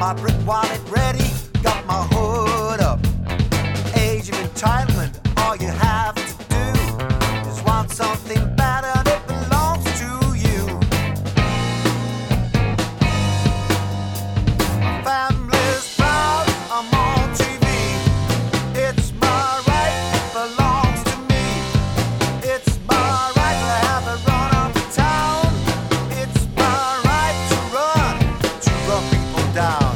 hot brick wallet ready, got my hood up. Age of entitlement, all you have to do is want something better that belongs to you. My family's proud, I'm on TV. It's my right, it belongs to me. It's my right to have a run of the town. It's my right to run people down.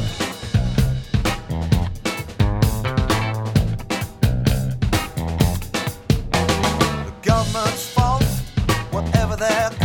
The government's fault, whatever their